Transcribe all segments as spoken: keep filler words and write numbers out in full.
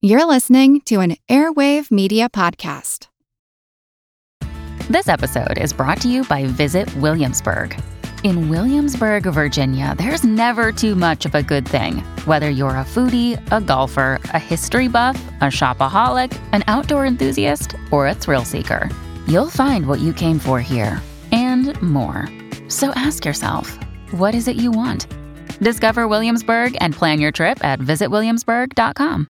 You're listening to an Airwave Media Podcast. This episode is brought to you by Visit Williamsburg. In Williamsburg, Virginia, there's never too much of a good thing. Whether you're a foodie, a golfer, a history buff, a shopaholic, an outdoor enthusiast, or a thrill seeker, you'll find what you came for here and more. So ask yourself, what is it you want? Discover Williamsburg and plan your trip at visit williamsburg dot com.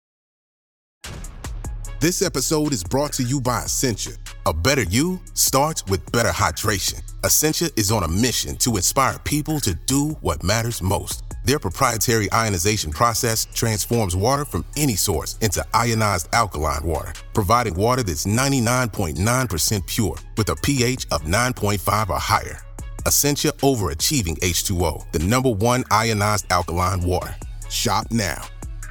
This episode is brought to you by Essentia. A better you starts with better hydration. Essentia is on a mission to inspire people to do what matters most. Their proprietary ionization process transforms water from any source into ionized alkaline water, providing water that's ninety-nine point nine percent pure with a pH of nine point five or higher. Essentia overachieving H two O, the number one ionized alkaline water. Shop now.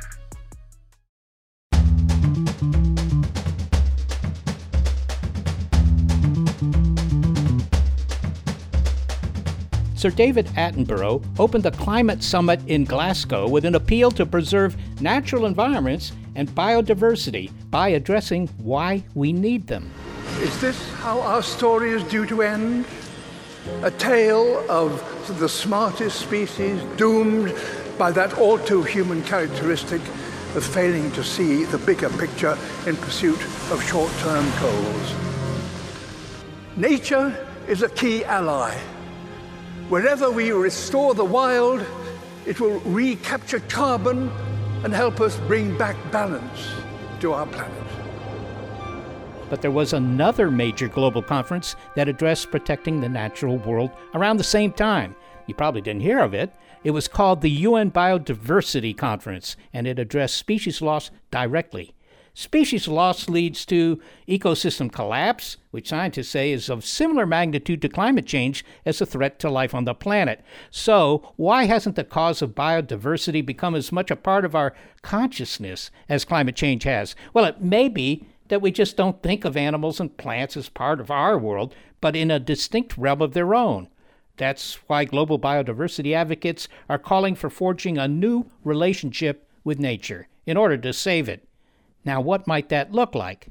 Sir David Attenborough opened the Climate Summit in Glasgow with an appeal to preserve natural environments and biodiversity by addressing why we need them. Is this how our story is due to end? A tale of the smartest species doomed by that all-too-human characteristic of failing to see the bigger picture in pursuit of short-term goals. Nature is a key ally. Wherever we restore the wild, it will recapture carbon and help us bring back balance to our planet. But there was another major global conference that addressed protecting the natural world around the same time. You probably didn't hear of it. It was called the U N Biodiversity Conference, and it addressed species loss directly. Species loss leads to ecosystem collapse, which scientists say is of similar magnitude to climate change as a threat to life on the planet. So, why hasn't the cause of biodiversity become as much a part of our consciousness as climate change has? Well, it may be that we just don't think of animals and plants as part of our world, but in a distinct realm of their own. That's why global biodiversity advocates are calling for forging a new relationship with nature in order to save it. Now, what might that look like?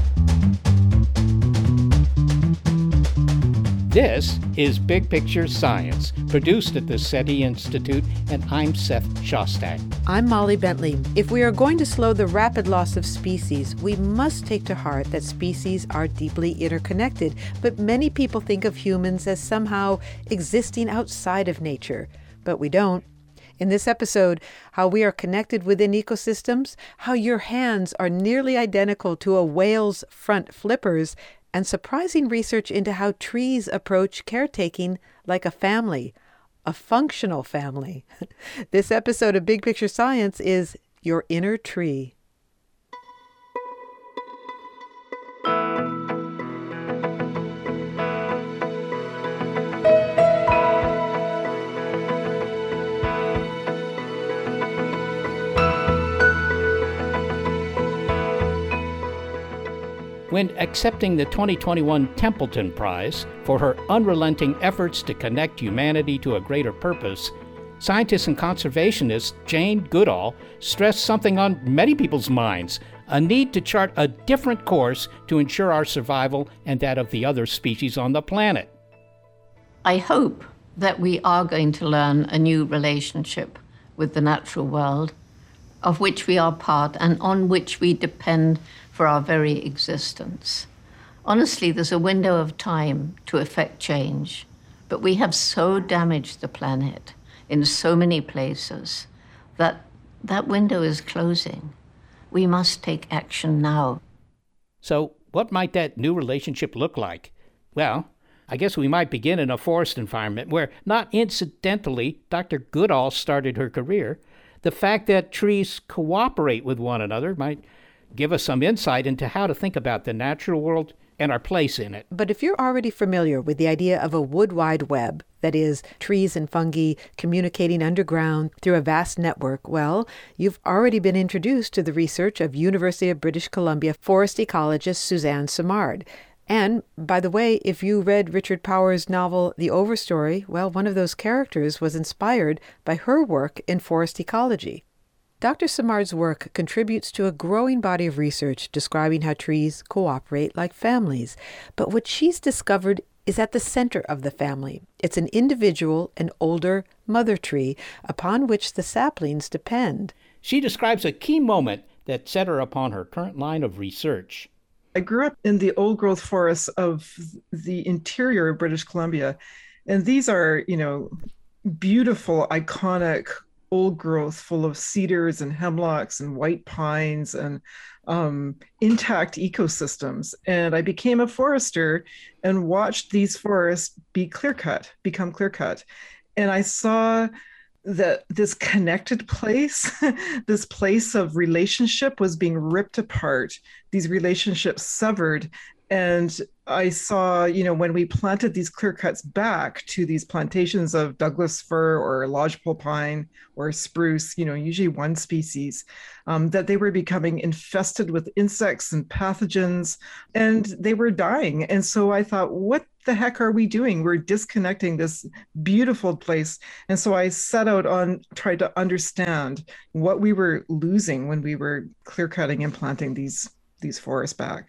This is Big Picture Science, produced at the SETI Institute, and I'm Seth Shostak. I'm Molly Bentley. If we are going to slow the rapid loss of species, we must take to heart that species are deeply interconnected, but many people think of humans as somehow existing outside of nature, but we don't. In this episode, how we are connected within ecosystems, how your hands are nearly identical to a whale's front flippers, and surprising research into how trees approach caretaking like a family, a functional family. This episode of Big Picture Science is Your Inner Tree. When accepting the twenty twenty-one Templeton Prize for her unrelenting efforts to connect humanity to a greater purpose, scientist and conservationist Jane Goodall stressed something on many people's minds, a need to chart a different course to ensure our survival and that of the other species on the planet. I hope that we are going to learn a new relationship with the natural world, of which we are part and on which we depend for our very existence. Honestly, there's a window of time to effect change, but we have so damaged the planet in so many places that that window is closing. We must take action now. So what might that new relationship look like? Well, I guess we might begin in a forest environment where, not incidentally, Doctor Goodall started her career. The fact that trees cooperate with one another might give us some insight into how to think about the natural world and our place in it. But if you're already familiar with the idea of a wood wide web, that is, trees and fungi communicating underground through a vast network, well, you've already been introduced to the research of University of British Columbia forest ecologist Suzanne Simard. And, by the way, if you read Richard Powers' novel The Overstory, well, one of those characters was inspired by her work in forest ecology. Doctor Simard's work contributes to a growing body of research describing how trees cooperate like families. But what she's discovered is at the center of the family. It's an individual, an older mother tree, upon which the saplings depend. She describes a key moment that set her upon her current line of research. I grew up in the old-growth forests of the interior of British Columbia, and these are, you know, beautiful, iconic old growth full of cedars and hemlocks and white pines and um, intact ecosystems. And I became a forester and watched these forests be clear-cut, become clear-cut. And I saw that this connected place, this place of relationship was being ripped apart, these relationships severed. And I saw, you know, when we planted these clear cuts back to these plantations of Douglas fir or lodgepole pine or spruce, you know, usually one species, um, that they were becoming infested with insects and pathogens, and they were dying. And so I thought, what the heck are we doing? We're disconnecting this beautiful place. And so I set out on trying to understand what we were losing when we were clear cutting and planting these, these forests back.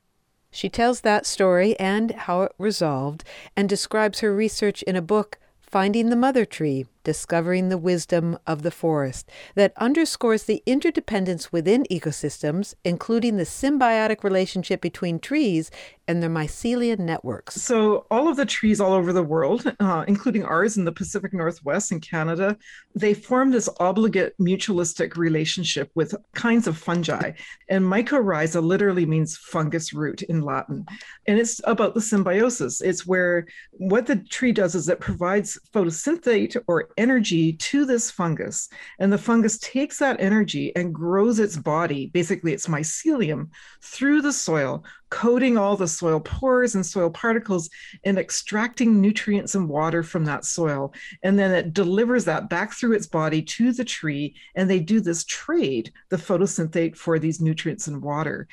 She tells that story and how it resolved, and describes her research in a book, Finding the Mother Tree, Discovering the Wisdom of the Forest, that underscores the interdependence within ecosystems, including the symbiotic relationship between trees and their mycelial networks. So all of the trees all over the world, uh, including ours in the Pacific Northwest and Canada, they form this obligate mutualistic relationship with kinds of fungi. And mycorrhiza literally means fungus root in Latin. And it's about the symbiosis. It's where what the tree does is it provides photosynthate or energy to this fungus. And the fungus takes that energy and grows its body, basically its mycelium, through the soil, coating all the soil pores and soil particles and extracting nutrients and water from that soil. And then it delivers that back through its body to the tree. And they do this trade, the photosynthate for these nutrients and water.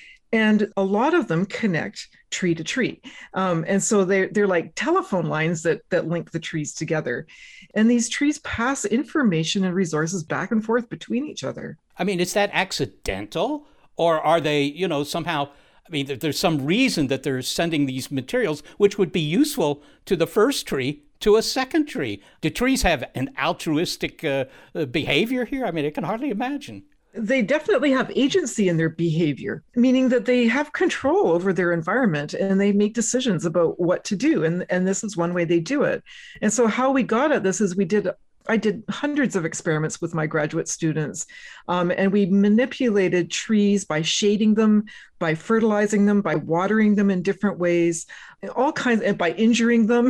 And a lot of them connect tree to tree. Um, and so they're, they're like telephone lines that, that link the trees together. And these trees pass information and resources back and forth between each other. I mean, is that accidental? Or are they, you know, somehow, I mean, there's some reason that they're sending these materials, which would be useful to the first tree, to a second tree. Do trees have an altruistic uh, behavior here? I mean, I can hardly imagine. They definitely have agency in their behavior, meaning that they have control over their environment and they make decisions about what to do. And, and this is one way they do it. And so how we got at this is we did I did hundreds of experiments with my graduate students, um, and we manipulated trees by shading them, by fertilizing them, by watering them in different ways, all kinds, and by injuring them,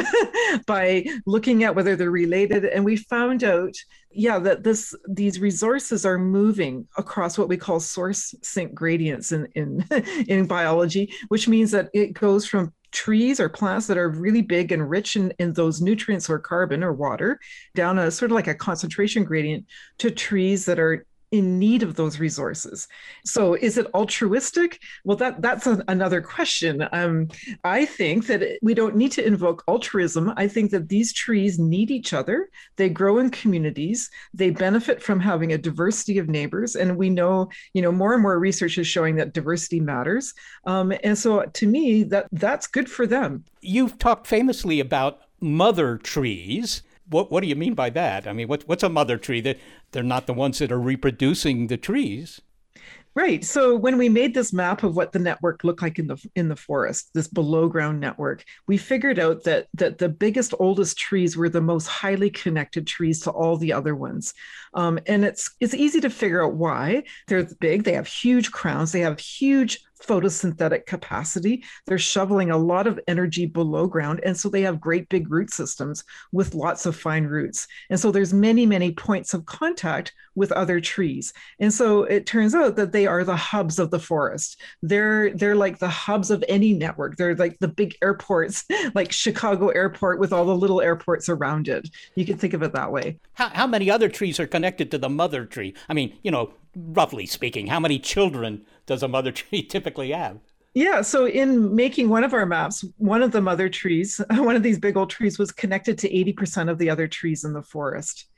by looking at whether they're related. And we found out, yeah, that this these resources are moving across what we call source sink gradients in in, in biology, which means that it goes from trees or plants that are really big and rich in, in those nutrients or carbon or water, down a sort of like a concentration gradient, to trees that are in need of those resources. So is it altruistic? Well, that that's a, another question. Um, I think that we don't need to invoke altruism. I think that these trees need each other. They grow in communities. They benefit from having a diversity of neighbors. And we know, you know, more and more research is showing that diversity matters. Um, and so to me, that that's good for them. You've talked famously about mother trees. What what do you mean by that? I mean, what, what's a mother tree? That they're not the ones that are reproducing the trees. Right. So when we made this map of what the network looked like in the in the forest, this below ground network, we figured out that that the biggest, oldest trees were the most highly connected trees to all the other ones. Um, and it's it's easy to figure out why. They're big. They have huge crowns. They have huge photosynthetic capacity. They're shoveling a lot of energy below ground. And so they have great big root systems with lots of fine roots. And so there's many, many points of contact with other trees. And so it turns out that they are the hubs of the forest. They're, they're like the hubs of any network. They're like the big airports, like Chicago Airport with all the little airports around it. You can think of it that way. How, how many other trees are connected to the mother tree? I mean, you know, roughly speaking, how many children does a mother tree typically have? Yeah, so in making one of our maps, one of the mother trees, one of these big old trees was connected to eighty percent of the other trees in the forest.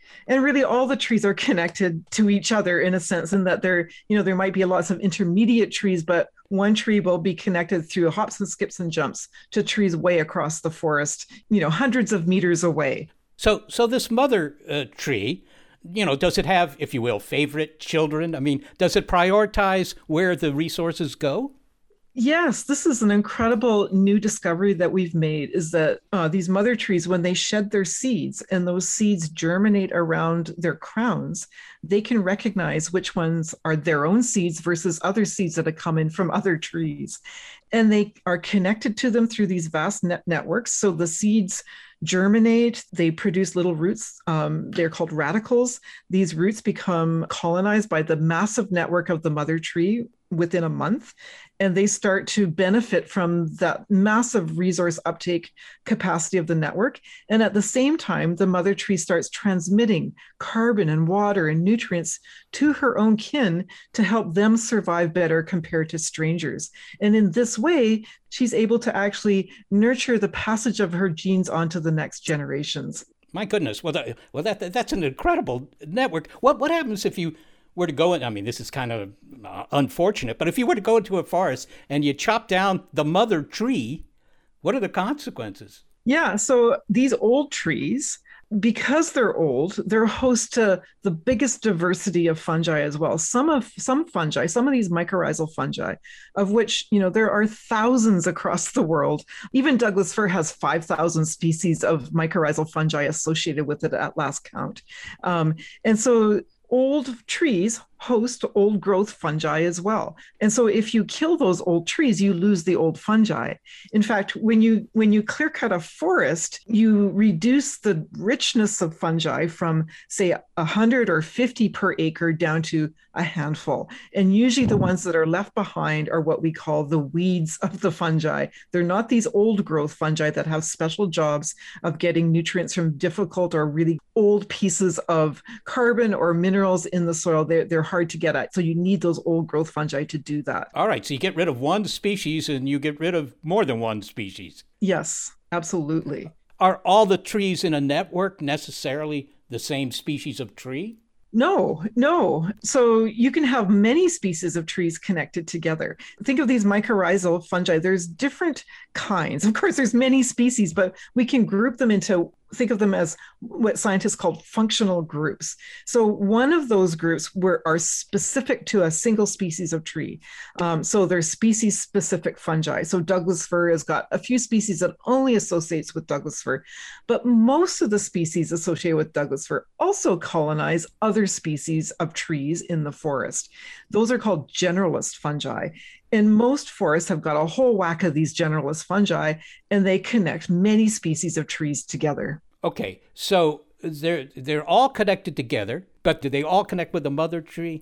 And really all the trees are connected to each other in a sense, in that there, you know, there might be lots of intermediate trees, but one tree will be connected through hops and skips and jumps to trees way across the forest, you know, hundreds of meters away. So, so this mother uh, tree, you know, does it have, if you will, favorite children? I mean, does it prioritize where the resources go? Yes, this is an incredible new discovery that we've made, is that uh, these mother trees, when they shed their seeds and those seeds germinate around their crowns, they can recognize which ones are their own seeds versus other seeds that have come in from other trees. And they are connected to them through these vast net networks. So the seeds germinate, they produce little roots. Um, they're called radicles. These roots become colonized by the massive network of the mother tree within a month, and they start to benefit from that massive resource uptake capacity of the network. And at the same time, the mother tree starts transmitting carbon and water and nutrients to her own kin to help them survive better compared to strangers. And in this way, she's able to actually nurture the passage of her genes onto the next generations. My goodness. Well, that, well, that that's an incredible network. What what happens if you were to go in, I mean, this is kind of uh, unfortunate, but if you were to go into a forest and you chop down the mother tree, what are the consequences? Yeah, so these old trees, because they're old, they're host to the biggest diversity of fungi as well. Some of some fungi, some of these mycorrhizal fungi, of which, you know, there are thousands across the world. Even Douglas fir has five thousand species of mycorrhizal fungi associated with it at last count. Um, and so old trees host old growth fungi as well. And so if you kill those old trees, you lose the old fungi. In fact, when you when you clear cut a forest, you reduce the richness of fungi from, say, one hundred or fifty per acre down to a handful. And usually the ones that are left behind are what we call the weeds of the fungi. They're not these old growth fungi that have special jobs of getting nutrients from difficult or really old pieces of carbon or minerals in the soil. They're, they're hard to get at. So you need those old growth fungi to do that. All right. So you get rid of one species and you get rid of more than one species. Yes, absolutely. Are all the trees in a network necessarily the same species of tree? No, no. So you can have many species of trees connected together. Think of these mycorrhizal fungi. There's different kinds. Of course, there's many species, but we can group them into, think of them as what scientists call functional groups. So one of those groups were, are specific to a single species of tree. Um, so they're species-specific fungi. So Douglas fir has got a few species that only associates with Douglas fir, but most of the species associated with Douglas fir also colonize other species of trees in the forest. Those are called generalist fungi. And most forests have got a whole whack of these generalist fungi, and they connect many species of trees together. Okay, so they're they're all connected together, but do they all connect with the mother tree?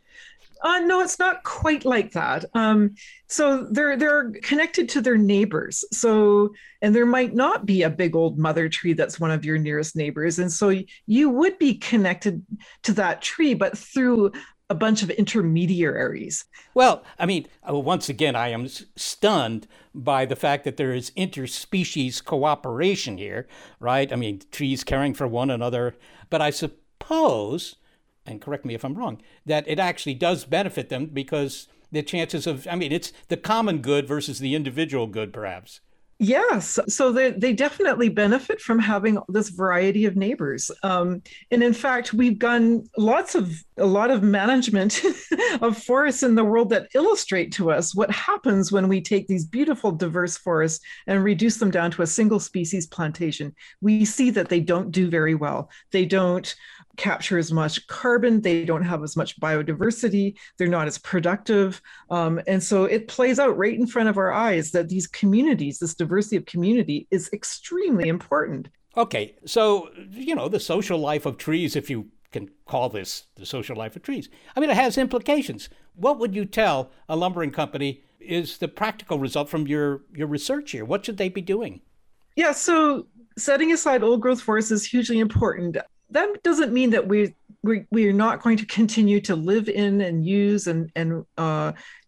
Uh, no, it's not quite like that. Um, so they're they're connected to their neighbors. So, and there might not be a big old mother tree that's one of your nearest neighbors, and so you would be connected to that tree, but through a bunch of intermediaries. Well, I mean, once again, I am stunned by the fact that there is interspecies cooperation here, right? I mean, trees caring for one another. But I suppose, and correct me if I'm wrong, that it actually does benefit them because the chances of, I mean, it's the common good versus the individual good, perhaps. Yes, so they, they definitely benefit from having this variety of neighbors. Um, and in fact, we've done lots of a lot of management of forests in the world that illustrate to us what happens when we take these beautiful diverse forests and reduce them down to a single species plantation. We see that they don't do very well. They don't capture as much carbon, they don't have as much biodiversity, they're not as productive. Um, and so it plays out right in front of our eyes that these communities, this diversity of community is extremely important. Okay, so, you know, the social life of trees, if you can call this the social life of trees, I mean, it has implications. What would you tell a lumbering company is the practical result from your, your research here? What should they be doing? Yeah, so setting aside old growth forests is hugely important. That doesn't mean that we we we are not going to continue to live in and use and and uh,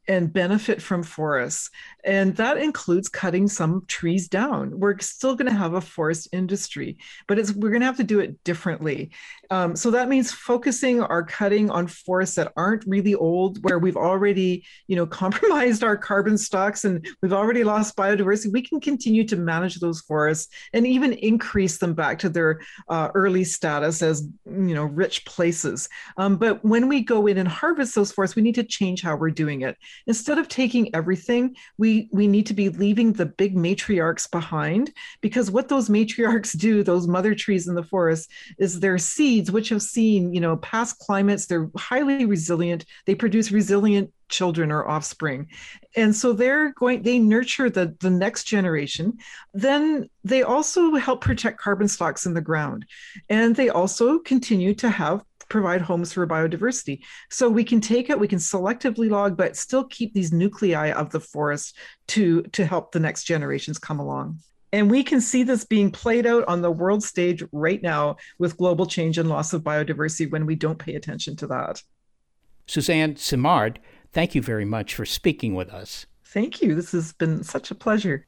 and benefit from forests. And that includes cutting some trees down. We're still going to have a forest industry, but it's we're going to have to do it differently. Um, so that means focusing our cutting on forests that aren't really old, where we've already, you know, compromised our carbon stocks and we've already lost biodiversity. We can continue to manage those forests and even increase them back to their uh, early status as, you know, rich places. Um, but when we go in and harvest those forests, we need to change how we're doing it. Instead of taking everything, we, we need to be leaving the big matriarchs behind, because what those matriarchs do, those mother trees in the forest, is their seeds, which have seen, you know, past climates. They're highly resilient. They produce resilient children or offspring. And so they're going, they nurture the, the next generation. Then they also help protect carbon stocks in the ground. And they also continue to have provide homes for biodiversity. So we can take it, we can selectively log, but still keep these nuclei of the forest to, to help the next generations come along. And we can see this being played out on the world stage right now with global change and loss of biodiversity when we don't pay attention to that. Suzanne Simard, thank you very much for speaking with us. Thank you. This has been such a pleasure.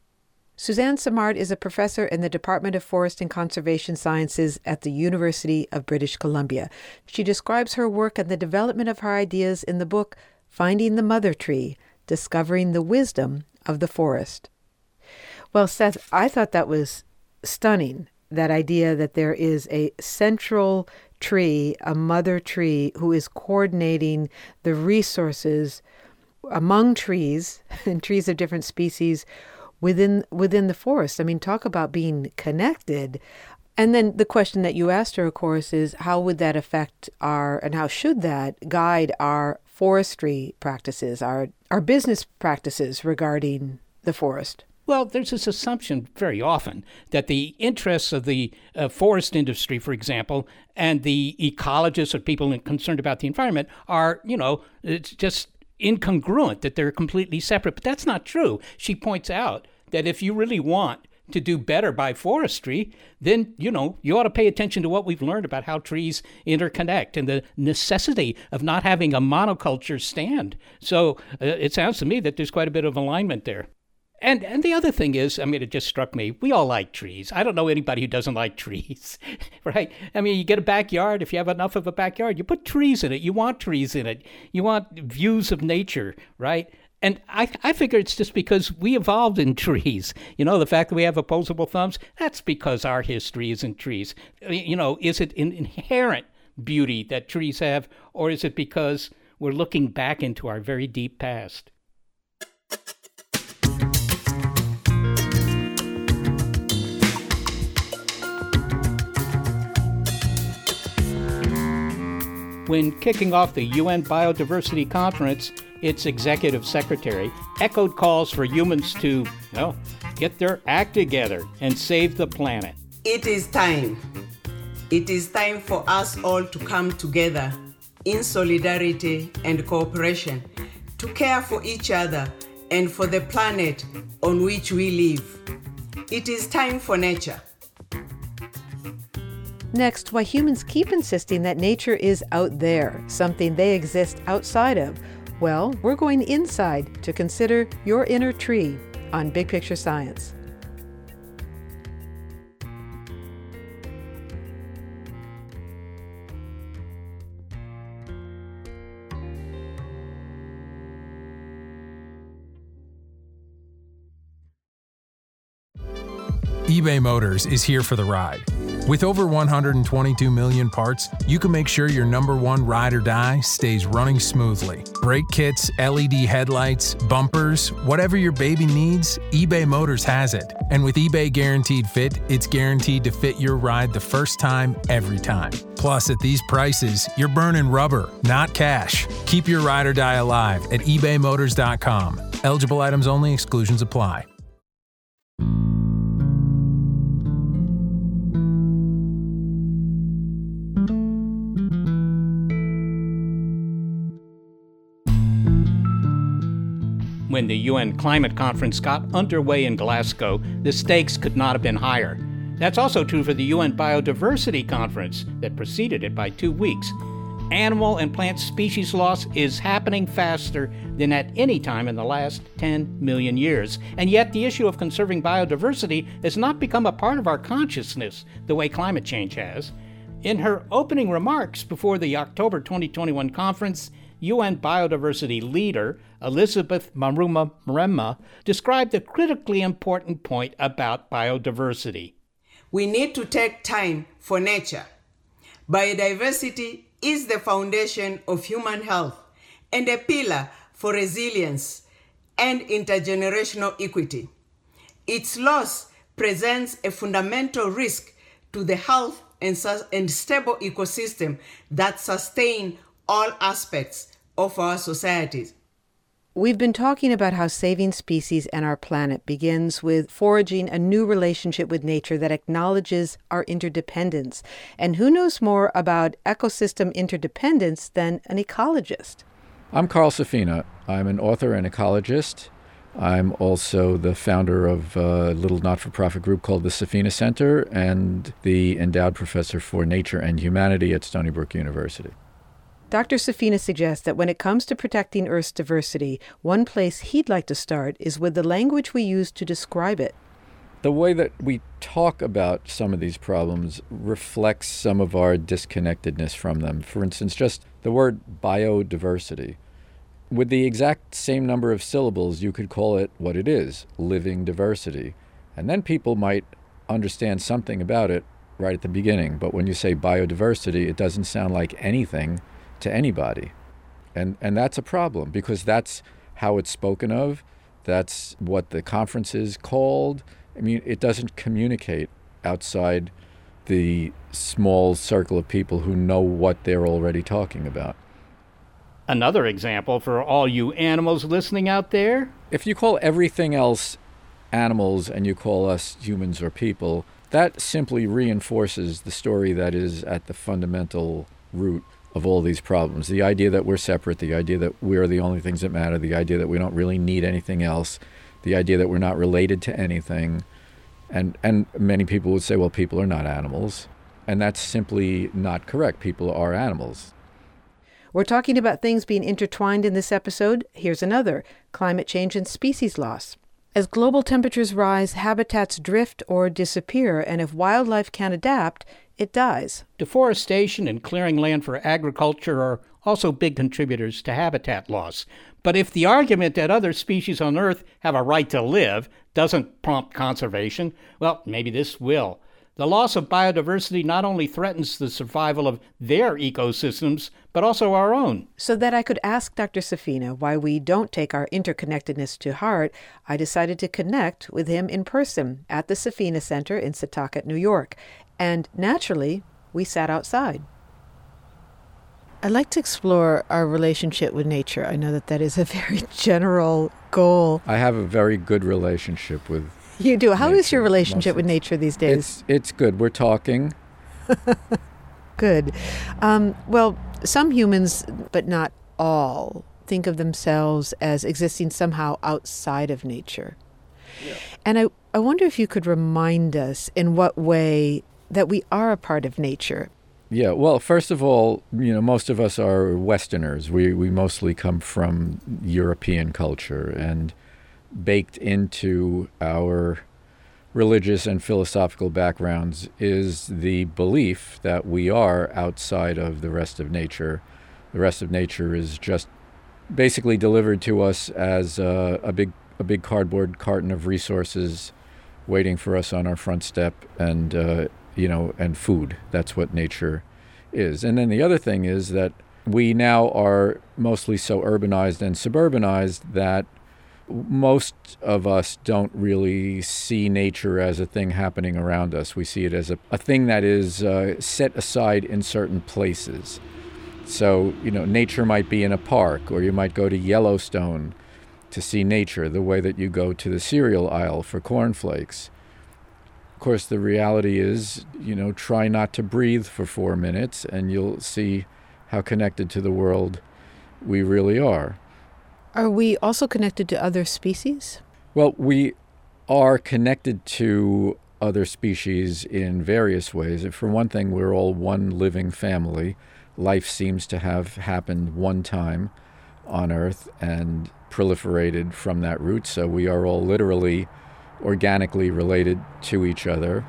Suzanne Simard is a professor in the Department of Forest and Conservation Sciences at the University of British Columbia. She describes her work and the development of her ideas in the book Finding the Mother Tree, Discovering the Wisdom of the Forest. Well, Seth, I thought that was stunning, that idea that there is a central tree, a mother tree, who is coordinating the resources among trees and trees of different species within within the forest. I mean, talk about being connected. And then the question that you asked her, of course, is how would that affect our, and how should that guide our forestry practices, our our business practices regarding the forest? Well, there's this assumption very often that the interests of the uh, forest industry, for example, and the ecologists or people concerned about the environment are, you know, it's just incongruent, that they're completely separate. But that's not true. She points out that if you really want to do better by forestry, then, you know, you ought to pay attention to what we've learned about how trees interconnect and the necessity of not having a monoculture stand. So uh, it sounds to me that there's quite a bit of alignment there. And and the other thing is, I mean, it just struck me, we all like trees. I don't know anybody who doesn't like trees, right? I mean, you get a backyard, if you have enough of a backyard, you put trees in it. You want trees in it. You want views of nature, right? And I, I figure it's just because we evolved in trees. You know, the fact that we have opposable thumbs, that's because our history is in trees. You know, is it an inherent beauty that trees have, or is it because we're looking back into our very deep past? When kicking off the U N Biodiversity Conference, its executive secretary echoed calls for humans to, well, get their act together and save the planet. It is time. It is time for us all to come together in solidarity and cooperation to care for each other and for the planet on which we live. It is time for nature. Next, why humans keep insisting that nature is out there, something they exist outside of. Well, we're going inside to consider your inner tree on Big Picture Science. eBay Motors is here for the ride. With over one hundred twenty-two million parts, you can make sure your number one ride or die stays running smoothly. Brake kits, L E D headlights, bumpers, whatever your baby needs, eBay Motors has it. And with eBay Guaranteed Fit, it's guaranteed to fit your ride the first time, every time. Plus, at these prices, you're burning rubber, not cash. Keep your ride or die alive at ebay motors dot com. Eligible items only, exclusions apply. When the U N Climate Conference got underway in Glasgow, the stakes could not have been higher. That's also true for the U N Biodiversity Conference that preceded it by two weeks. Animal and plant species loss is happening faster than at any time in the last ten million years. And yet the issue of conserving biodiversity has not become a part of our consciousness the way climate change has. In her opening remarks before the October twenty twenty-one conference, U N biodiversity leader Elizabeth Maruma Mrema described a critically important point about biodiversity. We need to take time for nature. Biodiversity is the foundation of human health and a pillar for resilience and intergenerational equity. Its loss presents a fundamental risk to the health and, su- and stable ecosystem that sustain all aspects of our societies. We've been talking about how saving species and our planet begins with forging a new relationship with nature that acknowledges our interdependence. And who knows more about ecosystem interdependence than an ecologist? I'm Carl Safina. I'm an author and ecologist. I'm also the founder of a little not-for-profit group called the Safina Center and the endowed professor for nature and humanity at Stony Brook University. Doctor Safina suggests that when it comes to protecting Earth's diversity, one place he'd like to start is with the language we use to describe it. The way that we talk about some of these problems reflects some of our disconnectedness from them. For instance, just the word biodiversity. With the exact same number of syllables, you could call it what it is, living diversity. And then people might understand something about it right at the beginning. But when you say biodiversity, it doesn't sound like anything to anybody. And and that's a problem because that's how it's spoken of. That's what the conference is called. I mean, it doesn't communicate outside the small circle of people who know what they're already talking about. Another example for all you animals listening out there. If you call everything else animals and you call us humans or people, that simply reinforces the story that is at the fundamental root of all these problems. The idea that we're separate, the idea that we're the only things that matter, the idea that we don't really need anything else, the idea that we're not related to anything. And and many people would say, well, people are not animals. And that's simply not correct. People are animals. We're talking about things being intertwined in this episode. Here's another: climate change and species loss. As global temperatures rise, habitats drift or disappear, and if wildlife can't adapt, it dies. Deforestation and clearing land for agriculture are also big contributors to habitat loss. But if the argument that other species on Earth have a right to live doesn't prompt conservation, well, maybe this will. The loss of biodiversity not only threatens the survival of their ecosystems, but also our own. So that I could ask Doctor Safina why we don't take our interconnectedness to heart, I decided to connect with him in person at the Safina Center in Setauket, New York. And naturally, we sat outside. I'd like to explore our relationship with nature. I know that that is a very general goal. I have a very good relationship with You do. How nature. is your relationship Mostly. with nature these days? It's, it's good. We're talking. Good. Um, well, some humans, but not all, think of themselves as existing somehow outside of nature. Yeah. And I, I wonder if you could remind us in what way that we are a part of nature. Yeah, well, first of all, you know, most of us are Westerners. We we mostly come from European culture, and baked into our religious and philosophical backgrounds is the belief that we are outside of the rest of nature. The rest of nature is just basically delivered to us as a, a big a big cardboard carton of resources waiting for us on our front step, and uh, you know, and food. That's what nature is. And then the other thing is that we now are mostly so urbanized and suburbanized that most of us don't really see nature as a thing happening around us. We see it as a, a thing that is uh, set aside in certain places. So, you know, nature might be in a park, or you might go to Yellowstone to see nature the way that you go to the cereal aisle for cornflakes. Of course, the reality is, you know, try not to breathe for four minutes and you'll see how connected to the world we really are. Are we also connected to other species? Well, we are connected to other species in various ways. For one thing, we're all one living family. life seems to have happened one time on Earth and proliferated from that root. So we are all literally organically related to each other.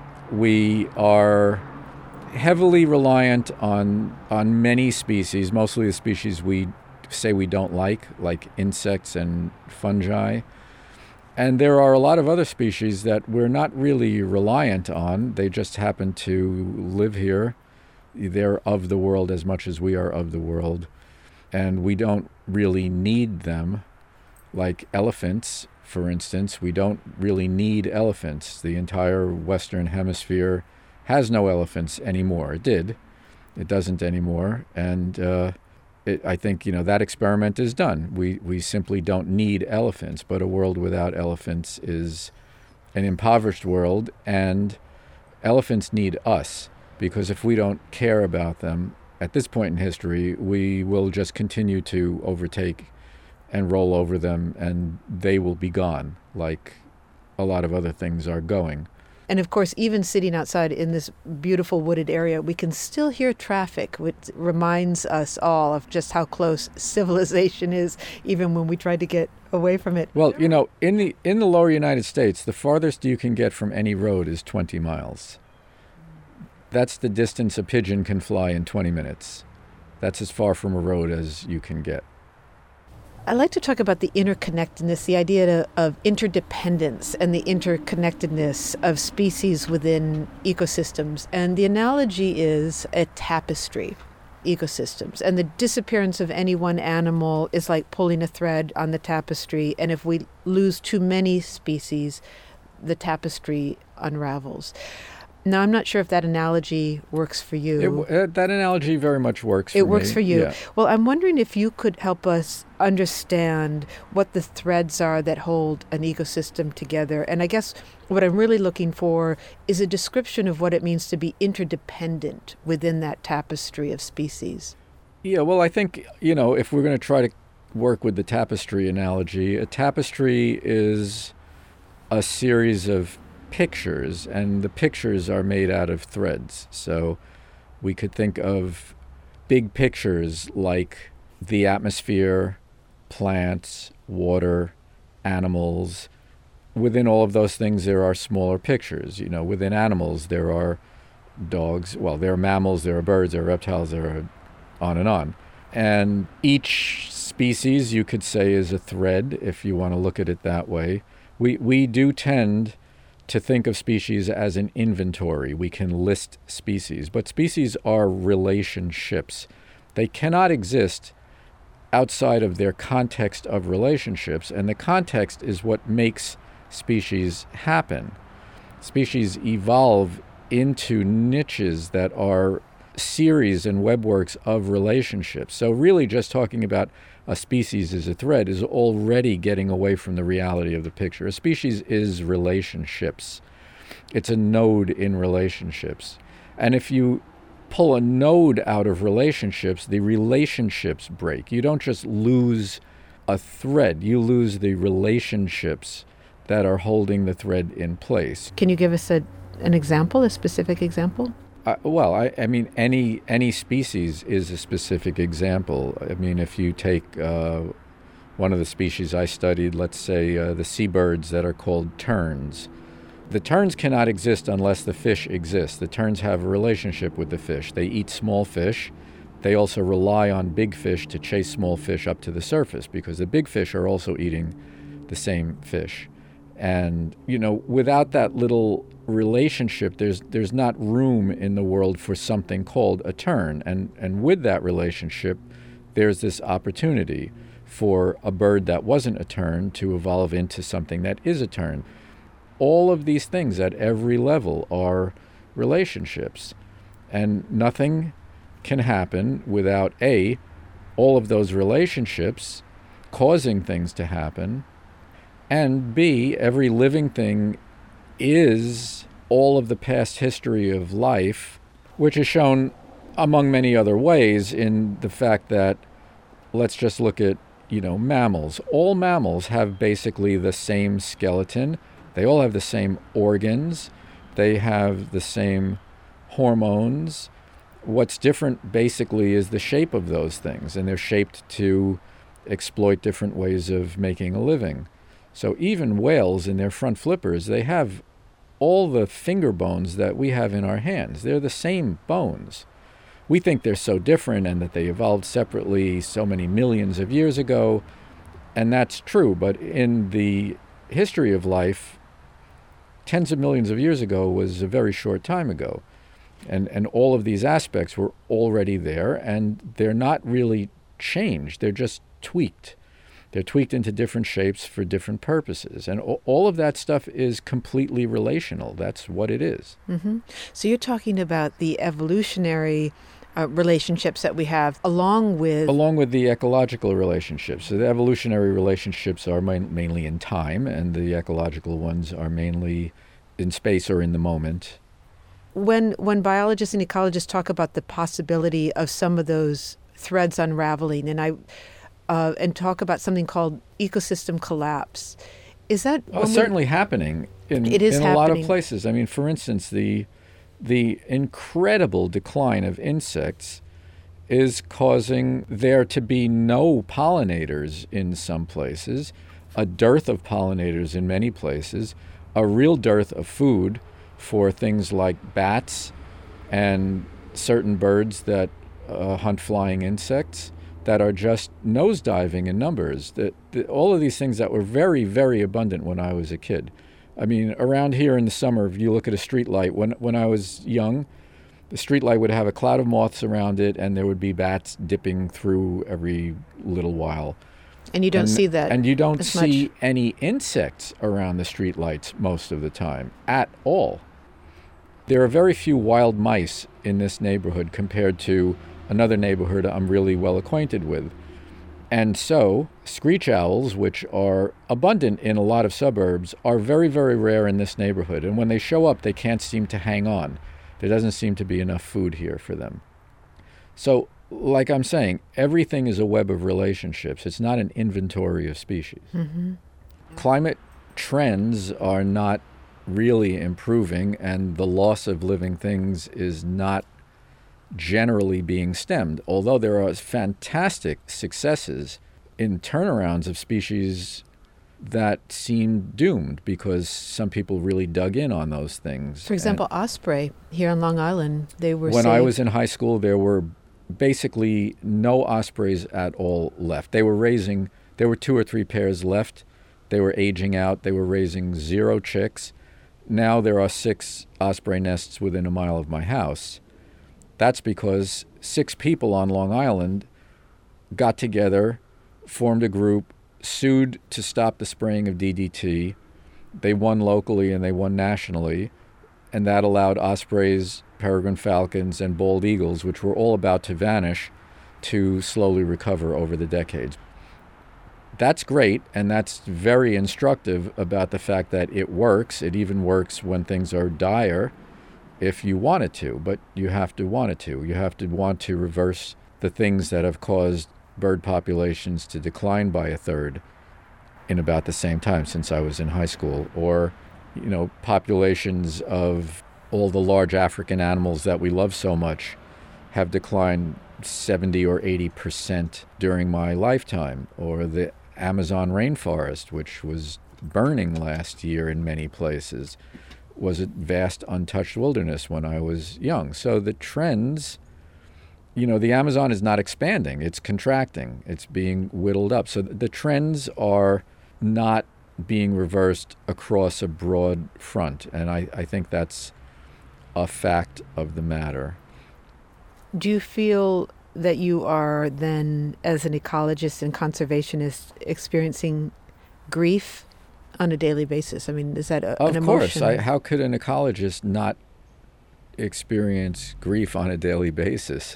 We are heavily reliant on on many species, mostly the species we say we don't like, like insects and fungi. And there are a lot of other species that we're not really reliant on. They just happen to live here. They're of the world as much as we are of the world. And we don't really need them. Like elephants, for instance, we don't really need elephants. The entire Western Hemisphere has no elephants anymore. It did. It doesn't anymore. And uh, it, I think, you know, that experiment is done. We we simply don't need elephants. But a world without elephants is an impoverished world. And elephants need us, because if we don't care about them at this point in history, we will just continue to overtake and roll over them, and they will be gone, like a lot of other things are going. And of course, even sitting outside in this beautiful wooded area, we can still hear traffic, which reminds us all of just how close civilization is, even when we try to get away from it. Well, you know, in the in the lower United States, the farthest you can get from any road is twenty miles. That's the distance a pigeon can fly in twenty minutes. That's as far from a road as you can get. I'd like to talk about the interconnectedness, the idea to, of interdependence and the interconnectedness of species within ecosystems. And the analogy is a tapestry, ecosystems. And the disappearance of any one animal is like pulling a thread on the tapestry. And if we lose too many species, the tapestry unravels. Now, I'm not sure if that analogy works for you. It, uh, that analogy very much works for It me. works for you. Yeah. Well, I'm wondering if you could help us understand what the threads are that hold an ecosystem together. And I guess what I'm really looking for is a description of what it means to be interdependent within that tapestry of species. Yeah, well, I think, you know, if we're going to try to work with the tapestry analogy, a tapestry is a series of pictures, and the pictures are made out of threads. So we could think of big pictures like the atmosphere, plants, water, animals. Within all of those things, there are smaller pictures. You know, within animals, there are dogs, well, there are mammals, there are birds, there are reptiles, there are on and on. And each species, you could say, is a thread, if you want to look at it that way. We we do tend to think of species as an inventory. We can list species, but species are relationships. They cannot exist outside of their context of relationships, and the context is what makes species happen. Species evolve into niches that are series and webworks of relationships. So really just talking about a species as a thread is already getting away from the reality of the picture. A species is relationships. It's a node in relationships. And if you pull a node out of relationships, the relationships break. You don't just lose a thread, you lose the relationships that are holding the thread in place. Can you give us a, an example, a specific example? Uh, well, I, I mean, any any species is a specific example. I mean, if you take uh, one of the species I studied, let's say uh, the seabirds that are called terns. The terns cannot exist unless the fish exists. The terns have a relationship with the fish. They eat small fish. They also rely on big fish to chase small fish up to the surface, because the big fish are also eating the same fish. And, you know, without that little relationship, there's there's not room in the world for something called a tern. And, and with that relationship, there's this opportunity for a bird that wasn't a tern to evolve into something that is a tern. All of these things at every level are relationships. And nothing can happen without, A, all of those relationships causing things to happen, and B, every living thing is all of the past history of life, which is shown among many other ways in the fact that, let's just look at, you know, mammals. All mammals have basically the same skeleton. They all have the same organs. They have the same hormones. What's different basically is the shape of those things, and they're shaped to exploit different ways of making a living. So even whales in their front flippers, they have all the finger bones that we have in our hands. They're the same bones. We think they're so different and that they evolved separately so many millions of years ago, and that's true. But in the history of life, tens of millions of years ago was a very short time ago. And, and all of these aspects were already there, and they're not really changed. They're just tweaked. They're tweaked into different shapes for different purposes. And all of that stuff is completely relational. That's what it is. Mm-hmm. So you're talking about the evolutionary uh, relationships that we have along with... Along with the ecological relationships. So the evolutionary relationships are main, mainly in time, and the ecological ones are mainly in space or in the moment. When, when biologists and ecologists talk about the possibility of some of those threads unraveling, and I... Uh, and talk about something called ecosystem collapse. Is that oh, certainly we, happening in, it is in happening. a lot of places? I mean, for instance, the the incredible decline of insects is causing there to be no pollinators in some places, a dearth of pollinators in many places, a real dearth of food for things like bats and certain birds that uh, hunt flying insects, that are just nosediving in numbers. That, that all of these things that were very, very abundant when I was a kid. I mean, around here in the summer, if you look at a street light, when when I was young, the street light would have a cloud of moths around it, and there would be bats dipping through every little while. And you don't and, see that And you don't as see much. any insects around the street lights most of the time, at all. There are very few wild mice in this neighborhood compared to another neighborhood I'm really well acquainted with. And so, screech owls, which are abundant in a lot of suburbs, are very, very rare in this neighborhood. And when they show up, they can't seem to hang on. There doesn't seem to be enough food here for them. So, like I'm saying, everything is a web of relationships. It's not an inventory of species. Mm-hmm. Climate trends are not really improving, and the loss of living things is not generally being stemmed, although there are fantastic successes in turnarounds of species that seem doomed because some people really dug in on those things. For example, and osprey here on Long Island, they were When saved. I was in high school, there were basically no ospreys at all left. They were raising, there were two or three pairs left. They were aging out. They were raising zero chicks. Now there are six osprey nests within a mile of my house. That's because six people on Long Island got together, formed a group, sued to stop the spraying of D D T. They won locally and they won nationally, and that allowed ospreys, peregrine falcons, and bald eagles, which were all about to vanish, to slowly recover over the decades. That's great, and that's very instructive about the fact that it works. It even works when things are dire, if you want it to, but you have to want it to. You have to want to reverse the things that have caused bird populations to decline by a third in about the same time since I was in high school, or, you know, populations of all the large African animals that we love so much have declined seventy or eighty percent during my lifetime, or the Amazon rainforest, which was burning last year in many places, was a vast untouched wilderness when I was young. So the trends, you know, the Amazon is not expanding, it's contracting, it's being whittled up. So the trends are not being reversed across a broad front, and I, I think that's a fact of the matter. Do you feel that you are then, as an ecologist and conservationist, experiencing grief on a daily basis? I mean, is that a, of an course. emotion? I, how could an ecologist not experience grief on a daily basis?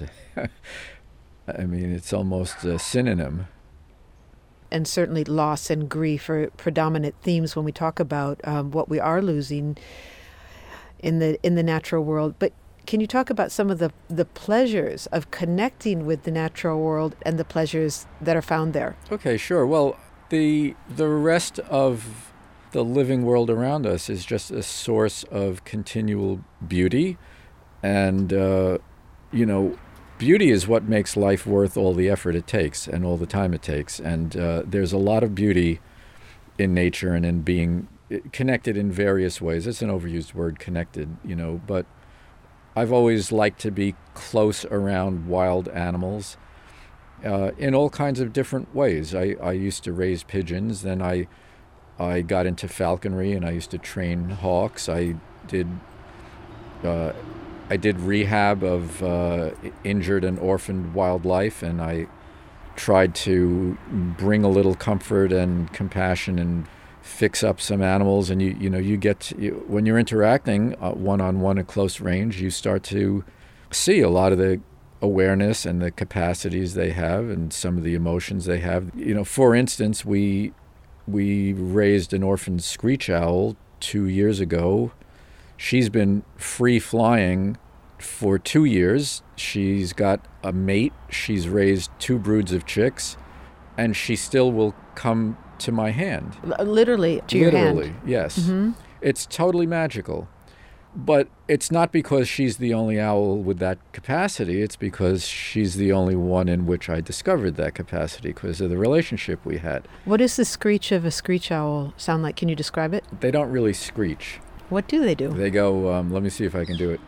I mean, it's almost a synonym. And certainly loss and grief are predominant themes when we talk about um, what we are losing in the in the natural world. But can you talk about some of the, the pleasures of connecting with the natural world and the pleasures that are found there? Okay, sure. Well, the the rest of the living world around us is just a source of continual beauty, and uh, you know, beauty is what makes life worth all the effort it takes and all the time it takes. And uh, there's a lot of beauty in nature and in being connected in various ways. It's an overused word, connected, you know, but I've always liked to be close around wild animals uh, in all kinds of different ways. I, I used to raise pigeons, then I I got into falconry and I used to train hawks. I did uh, I did rehab of uh, injured and orphaned wildlife, and I tried to bring a little comfort and compassion and fix up some animals. And you you know you get to, you, when you're interacting uh, one-on-one at close range, you start to see a lot of the awareness and the capacities they have and some of the emotions they have. You know, for instance, we we raised an orphan screech owl two years ago. She's been free flying for two years. She's got a mate. She's raised two broods of chicks, and she still will come to my hand. L- literally to your hand. Literally, yes. Mm-hmm. It's totally magical. But it's not because she's the only owl with that capacity. It's because she's the only one in which I discovered that capacity because of the relationship we had. What does the screech of a screech owl sound like? Can you describe it? They don't really screech. What do they do? They go, um, let me see if I can do it.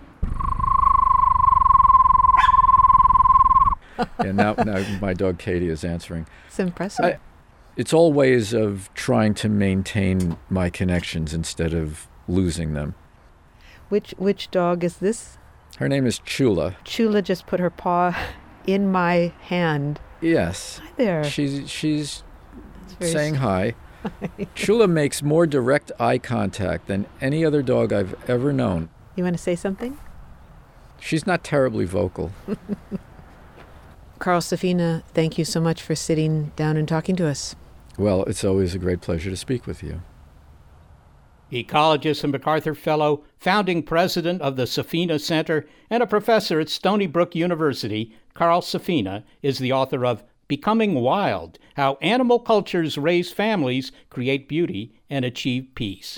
And now, now my dog Katie is answering. It's impressive. I, it's all ways of trying to maintain my connections instead of losing them. Which which dog is this? Her name is Chula. Chula just put her paw in my hand. Yes. Hi there. She's she's sweet. saying hi. Chula makes more direct eye contact than any other dog I've ever known. You want to say something? She's not terribly vocal. Carl Safina, thank you so much for sitting down and talking to us. Well, it's always a great pleasure to speak with you. Ecologist and MacArthur Fellow, founding president of the Safina Center, and a professor at Stony Brook University, Carl Safina is the author of Becoming Wild: How Animal Cultures Raise Families, Create Beauty, and Achieve Peace.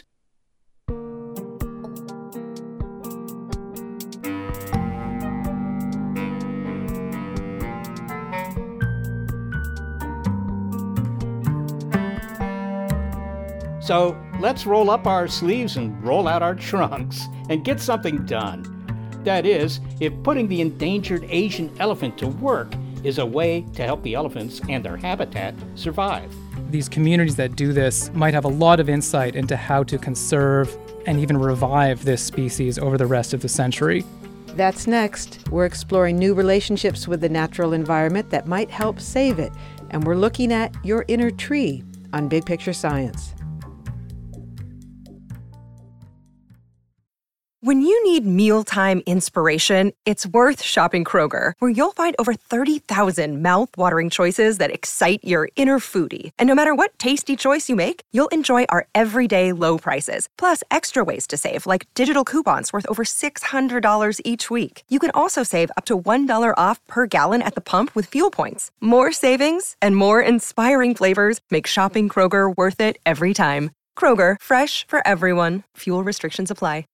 So let's roll up our sleeves and roll out our trunks and get something done. That is, if putting the endangered Asian elephant to work is a way to help the elephants and their habitat survive. These communities that do this might have a lot of insight into how to conserve and even revive this species over the rest of the century. That's next. We're exploring new relationships with the natural environment that might help save it. And we're looking at your inner tree on Big Picture Science. When you need mealtime inspiration, it's worth shopping Kroger, where you'll find over thirty thousand mouth-watering choices that excite your inner foodie. And no matter what tasty choice you make, you'll enjoy our everyday low prices, plus extra ways to save, like digital coupons worth over six hundred dollars each week. You can also save up to one dollar off per gallon at the pump with fuel points. More savings and more inspiring flavors make shopping Kroger worth it every time. Kroger, fresh for everyone. Fuel restrictions apply.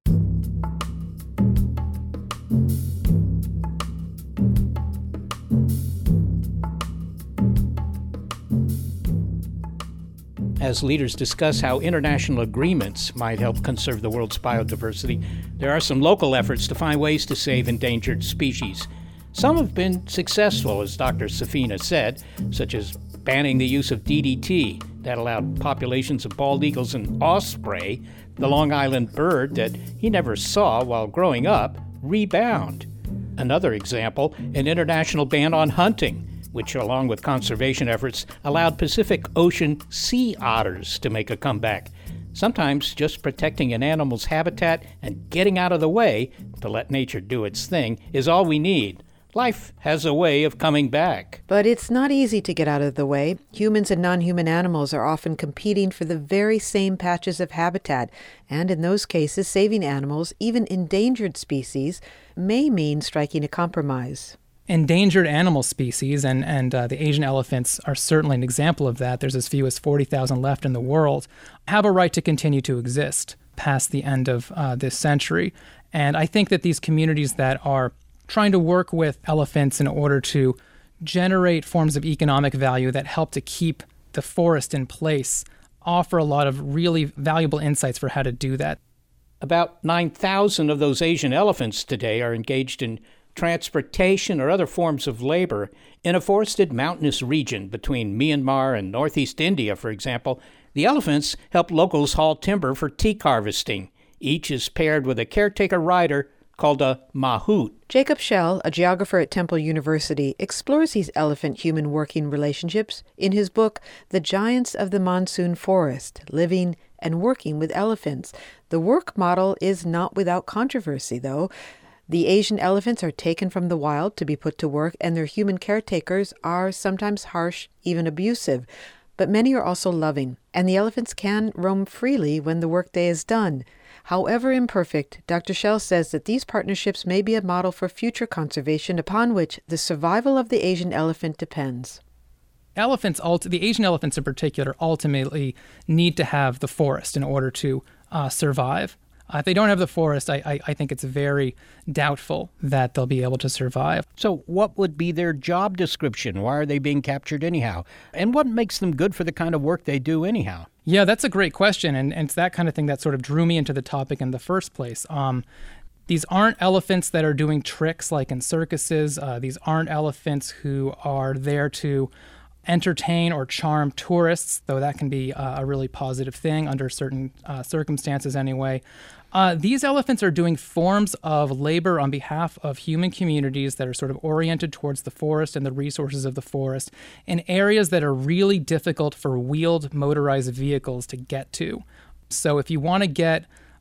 As leaders discuss how international agreements might help conserve the world's biodiversity, there are some local efforts to find ways to save endangered species. Some have been successful, as Doctor Safina said, such as banning the use of D D T that allowed populations of bald eagles and osprey, the Long Island bird that he never saw while growing up, rebound. Another example, an international ban on hunting, which, along with conservation efforts, allowed Pacific Ocean sea otters to make a comeback. Sometimes just protecting an animal's habitat and getting out of the way to let nature do its thing is all we need. Life has a way of coming back. But it's not easy to get out of the way. Humans and non-human animals are often competing for the very same patches of habitat, and in those cases, saving animals, even endangered species, may mean striking a compromise. Endangered animal species, and, and uh, the Asian elephants are certainly an example of that. There's as few as forty thousand left in the world, have a right to continue to exist past the end of uh, this century. And I think that these communities that are trying to work with elephants in order to generate forms of economic value that help to keep the forest in place, offer a lot of really valuable insights for how to do that. About nine thousand of those Asian elephants today are engaged in transportation or other forms of labor in a forested mountainous region between Myanmar and northeast India, for example. The elephants help locals haul timber for teak harvesting. Each is paired with a caretaker rider called a mahout. Jacob Schell, a geographer at Temple University, explores these elephant-human working relationships in his book, The Giants of the Monsoon Forest, Living and Working with Elephants. The work model is not without controversy, though. The Asian elephants are taken from the wild to be put to work, and their human caretakers are sometimes harsh, even abusive. But many are also loving, and the elephants can roam freely when the workday is done. However imperfect, Doctor Schell says that these partnerships may be a model for future conservation upon which the survival of the Asian elephant depends. Elephants, the Asian elephants in particular, ultimately need to have the forest in order to uh, survive. Uh, if they don't have the forest, I, I, I think it's very doubtful that they'll be able to survive. So what would be their job description? Why are they being captured anyhow? And what makes them good for the kind of work they do anyhow? Yeah, that's a great question, and, and it's that kind of thing that sort of drew me into the topic in the first place. Um, these aren't elephants that are doing tricks like in circuses. Uh, these aren't elephants who are there to entertain or charm tourists, though that can be uh, a really positive thing under certain uh, circumstances anyway. Uh, these elephants are doing forms of labor on behalf of human communities that are sort of oriented towards the forest and the resources of the forest in areas that are really difficult for wheeled motorized vehicles to get to. So if you want to get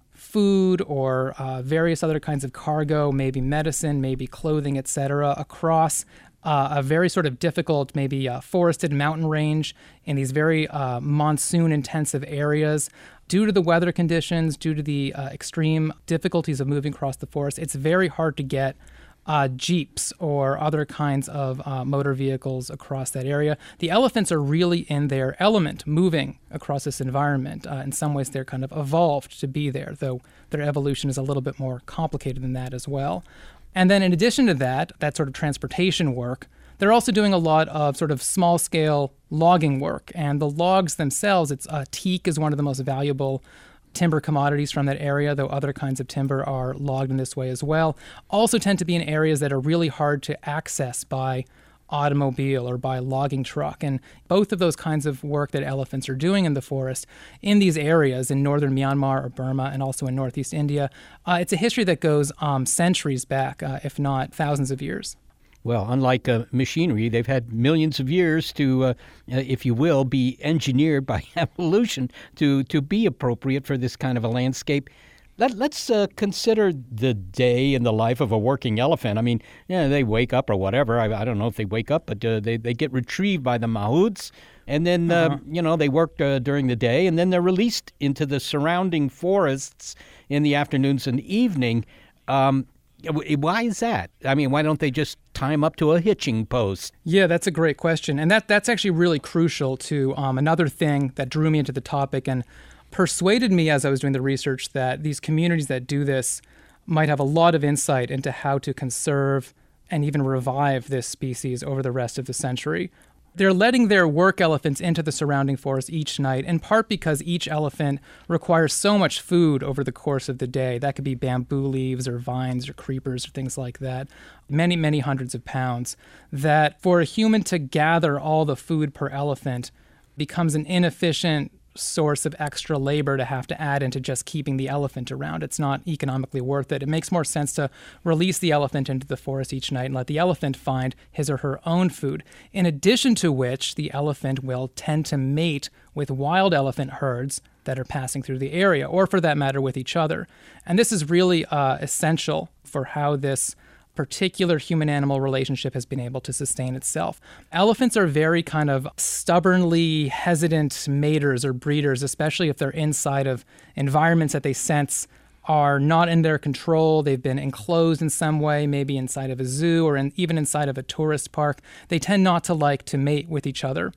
food or uh, various other kinds of cargo, maybe medicine, maybe clothing, et cetera, across Uh, a very sort of difficult, maybe uh, forested mountain range in these very uh, monsoon-intensive areas. Due to the weather conditions, due to the uh, extreme difficulties of moving across the forest, it's very hard to get uh, jeeps or other kinds of uh, motor vehicles across that area. The elephants are really in their element, moving across this environment. Uh, in some ways, they're kind of evolved to be there, though their evolution is a little bit more complicated than that as well. And then in addition to that, that sort of transportation work, they're also doing a lot of sort of small-scale logging work. And the logs themselves, it's uh, teak is one of the most valuable timber commodities from that area, though other kinds of timber are logged in this way as well, also tend to be in areas that are really hard to access by automobile or by logging truck. And both of those kinds of work that elephants are doing in the forest in these areas in northern Myanmar or Burma and also in northeast India, uh, it's a history that goes um, centuries back, uh, if not thousands of years. Well, unlike uh, machinery, they've had millions of years to, uh, if you will, be engineered by evolution to, to be appropriate for this kind of a landscape. Let, let's uh, consider the day in the life of a working elephant. I mean, yeah, they wake up or whatever. I, I don't know if they wake up, but uh, they, they get retrieved by the mahouts. And then, uh-huh. uh, you know, they work uh, during the day, and then they're released into the surrounding forests in the afternoons and evening. Um, why is that? I mean, why don't they just tie them up to a hitching post? Yeah, that's a great question. And that that's actually really crucial to um, another thing that drew me into the topic and persuaded me as I was doing the research that these communities that do this might have a lot of insight into how to conserve and even revive this species over the rest of the century. They're letting their work elephants into the surrounding forest each night, in part because each elephant requires so much food over the course of the day. That could be bamboo leaves or vines or creepers or things like that, many, many hundreds of pounds, that for a human to gather all the food per elephant becomes an inefficient source of extra labor to have to add into just keeping the elephant around. It's not economically worth it. It makes more sense to release the elephant into the forest each night and let the elephant find his or her own food. In addition to which, the elephant will tend to mate with wild elephant herds that are passing through the area, or for that matter, with each other. And this is really uh, essential for how this particular human-animal relationship has been able to sustain itself. Elephants are very kind of stubbornly hesitant maters or breeders, especially if they're inside of environments that they sense are not in their control. They've been enclosed in some way, maybe inside of a zoo or in, even inside of a tourist park. They tend not to like to mate with each other.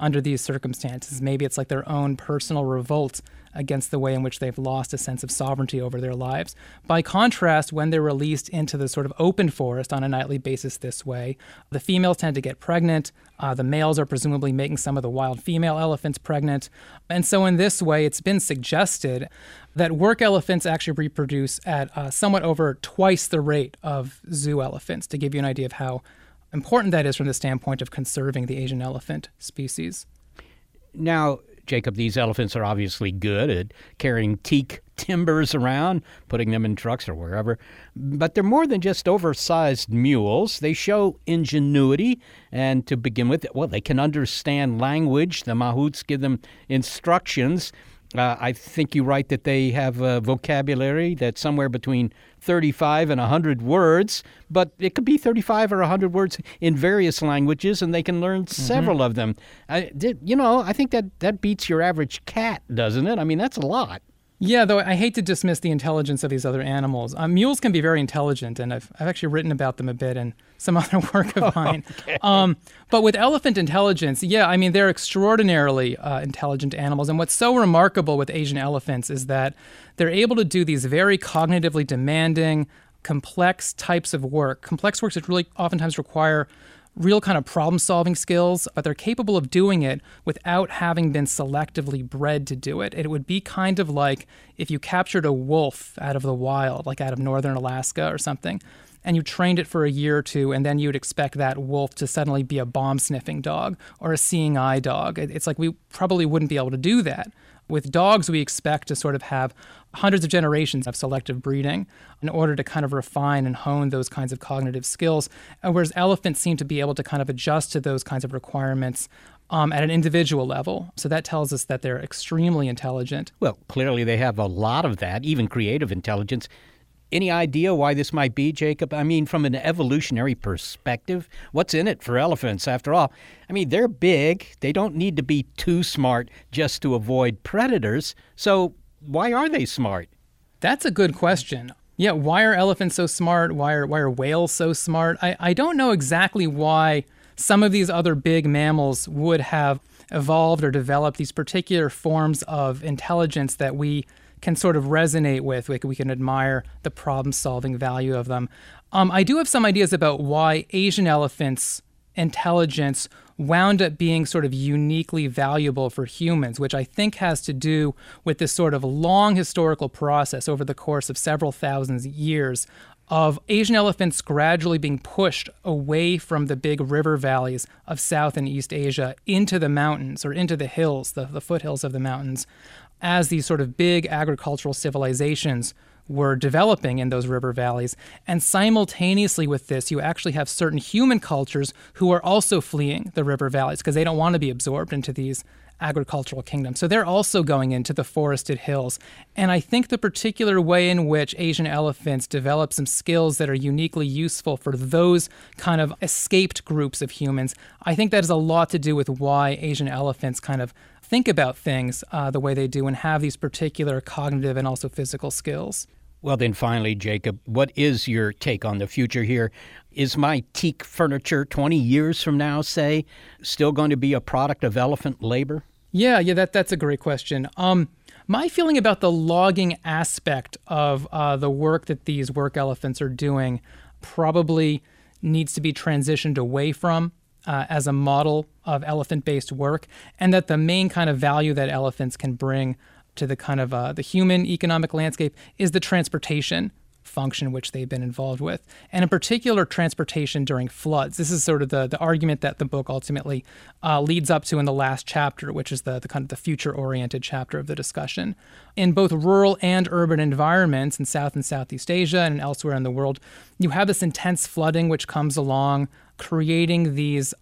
under these circumstances. Maybe it's like their own personal revolt against the way in which they've lost a sense of sovereignty over their lives. By contrast, when they're released into the sort of open forest on a nightly basis this way, the females tend to get pregnant. Uh, the males are presumably making some of the wild female elephants pregnant. And so in this way, it's been suggested that work elephants actually reproduce at uh, somewhat over twice the rate of zoo elephants, to give you an idea of how important that is from the standpoint of conserving the Asian elephant species. Now, Jacob, these elephants are obviously good at carrying teak timbers around, putting them in trucks or wherever. But they're more than just oversized mules. They show ingenuity. And to begin with, well, they can understand language. The mahouts give them instructions. Uh, I think you write that they have a vocabulary that's somewhere between thirty-five and one hundred words, but it could be thirty-five or one hundred words in various languages, and they can learn several mm-hmm. of them. I, did, you know, I think that, that beats your average cat, doesn't it? I mean, that's a lot. Yeah, though I hate to dismiss the intelligence of these other animals. Um, mules can be very intelligent, and I've, I've actually written about them a bit in some other work of mine. Okay. Um, but with elephant intelligence, yeah, I mean, they're extraordinarily uh, intelligent animals. And what's so remarkable with Asian elephants is that they're able to do these very cognitively demanding, complex types of work, complex works that really oftentimes require real kind of problem-solving skills, but they're capable of doing it without having been selectively bred to do it. It would be kind of like if you captured a wolf out of the wild, like out of northern Alaska or something, and you trained it for a year or two, and then you'd expect that wolf to suddenly be a bomb-sniffing dog or a seeing eye dog. It's like we probably wouldn't be able to do that. With dogs, we expect to sort of have hundreds of generations of selective breeding in order to kind of refine and hone those kinds of cognitive skills, whereas elephants seem to be able to kind of adjust to those kinds of requirements um, at an individual level. So that tells us that they're extremely intelligent. Well, clearly they have a lot of that, even creative intelligence. Any idea why this might be, Jacob? I mean, from an evolutionary perspective, what's in it for elephants? After all, I mean, they're big. They don't need to be too smart just to avoid predators. So why are they smart? That's a good question. Yeah, why are elephants so smart? Why are why are whales so smart? I, I don't know exactly why some of these other big mammals would have evolved or developed these particular forms of intelligence that we can sort of resonate with. We can, we can admire the problem-solving value of them. Um, I do have some ideas about why Asian elephants' intelligence wound up being sort of uniquely valuable for humans, which I think has to do with this sort of long historical process over the course of several thousand years of Asian elephants gradually being pushed away from the big river valleys of South and East Asia into the mountains or into the hills, the, the foothills of the mountains, as these sort of big agricultural civilizations were developing in those river valleys. And simultaneously with this, you actually have certain human cultures who are also fleeing the river valleys because they don't want to be absorbed into these agricultural kingdoms. So they're also going into the forested hills. And I think the particular way in which Asian elephants develop some skills that are uniquely useful for those kind of escaped groups of humans, I think that has a lot to do with why Asian elephants kind of think about things uh, the way they do and have these particular cognitive and also physical skills. Well, then finally, Jacob, what is your take on the future here? Is my teak furniture twenty years from now, say, still going to be a product of elephant labor? Yeah, yeah, that that's a great question. Um, my feeling about the logging aspect of uh, the work that these work elephants are doing probably needs to be transitioned away from uh, as a model of elephant-based work, and that the main kind of value that elephants can bring to the kind of uh, the human economic landscape is the transportation function which they've been involved with, and in particular transportation during floods. This is sort of the, the argument that the book ultimately uh, leads up to in the last chapter, which is the, the kind of the future-oriented chapter of the discussion. In both rural and urban environments in South and Southeast Asia and elsewhere in the world, you have this intense flooding which comes along, creating these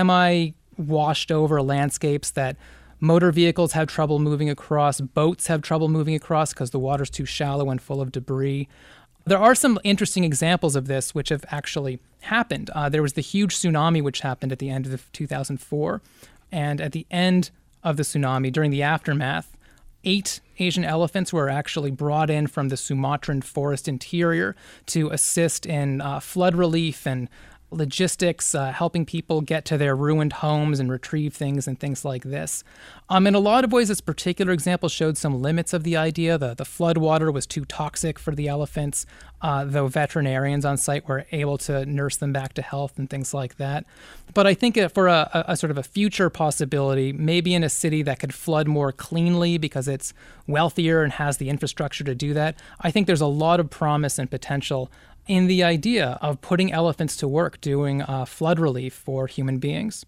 semi-washed over landscapes that motor vehicles have trouble moving across, boats have trouble moving across because the water's too shallow and full of debris. There are some interesting examples of this which have actually happened. Uh, there was the huge tsunami which happened at the end of two thousand four. And at the end of the tsunami, during the aftermath, eight Asian elephants were actually brought in from the Sumatran forest interior to assist in uh, flood relief and logistics, uh, helping people get to their ruined homes and retrieve things and things like this. Um, in a lot of ways, this particular example showed some limits of the idea. The, the flood water was too toxic for the elephants, uh, though veterinarians on site were able to nurse them back to health and things like that. But I think for a, a, a sort of a future possibility, maybe in a city that could flood more cleanly because it's wealthier and has the infrastructure to do that, I think there's a lot of promise and potential in the idea of putting elephants to work doing uh, flood relief for human beings.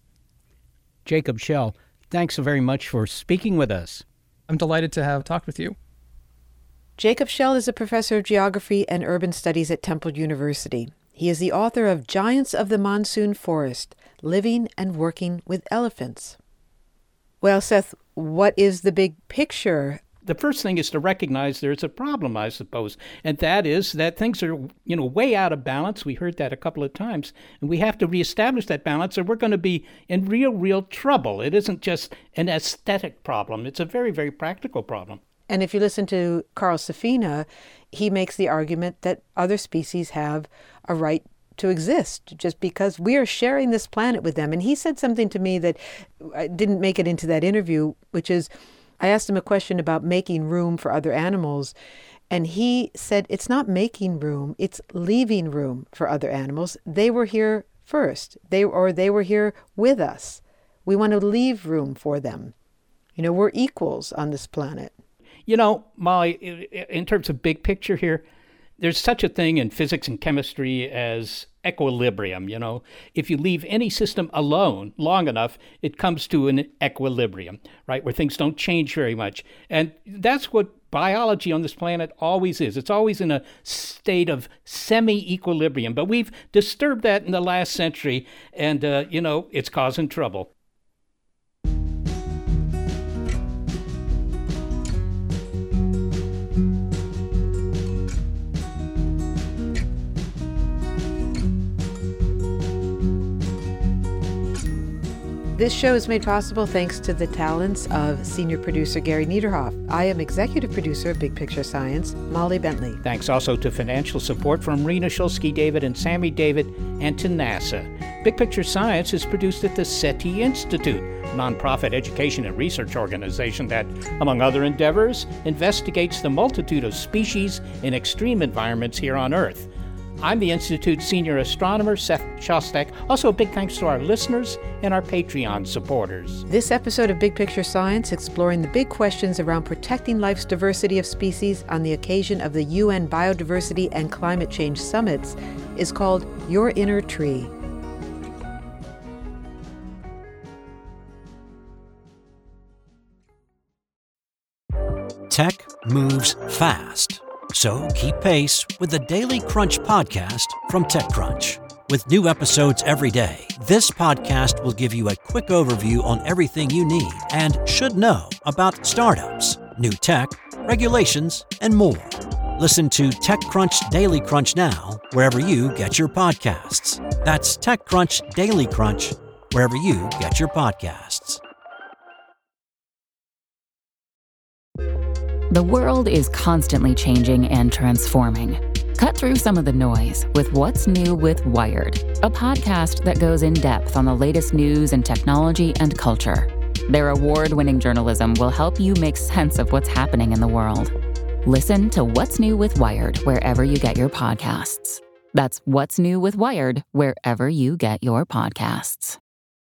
Jacob Schell, thanks so very much for speaking with us. I'm delighted to have talked with you. Jacob Schell is a professor of geography and urban studies at Temple University. He is the author of Giants of the Monsoon Forest, Living and Working with Elephants. Well, Seth, what is the big picture? The first thing is to recognize there's a problem, I suppose, and that is that things are, you know, way out of balance. We heard that a couple of times, and we have to reestablish that balance, or we're going to be in real, real trouble. It isn't just an aesthetic problem. It's a very, very practical problem. And if you listen to Carl Safina, he makes the argument that other species have a right to exist just because we are sharing this planet with them. And he said something to me that didn't make it into that interview, which is, I asked him a question about making room for other animals, and he said it's not making room, it's leaving room for other animals. They were here first, they or they were here with us. We want to leave room for them. You know, we're equals on this planet. You know, Molly, in terms of big picture here, there's such a thing in physics and chemistry as equilibrium, you know. If you leave any system alone long enough, it comes to an equilibrium, right, where things don't change very much. And that's what biology on this planet always is. It's always in a state of semi-equilibrium. But we've disturbed that in the last century, and, uh, you know, it's causing trouble. This show is made possible thanks to the talents of senior producer Gary Niederhoff. I am executive producer of Big Picture Science, Molly Bentley. Thanks also to financial support from Rena Shulsky-David and Sammy David, and to NASA. Big Picture Science is produced at the SETI Institute, a nonprofit education and research organization that, among other endeavors, investigates the multitude of species in extreme environments here on Earth. I'm the Institute's senior astronomer, Seth Shostak. Also, a big thanks to our listeners and our Patreon supporters. This episode of Big Picture Science, exploring the big questions around protecting life's diversity of species on the occasion of the U N Biodiversity and Climate Change Summits, is called Your Inner Tree. Tech moves fast. So keep pace with the Daily Crunch podcast from TechCrunch. With new episodes every day, this podcast will give you a quick overview on everything you need and should know about startups, new tech, regulations, and more. Listen to TechCrunch Daily Crunch now, wherever you get your podcasts. That's TechCrunch Daily Crunch, wherever you get your podcasts. The world is constantly changing and transforming. Cut through some of the noise with What's New with Wired, a podcast that goes in depth on the latest news and technology and culture. Their award-winning journalism will help you make sense of what's happening in the world. Listen to What's New with Wired wherever you get your podcasts. That's What's New with Wired wherever you get your podcasts.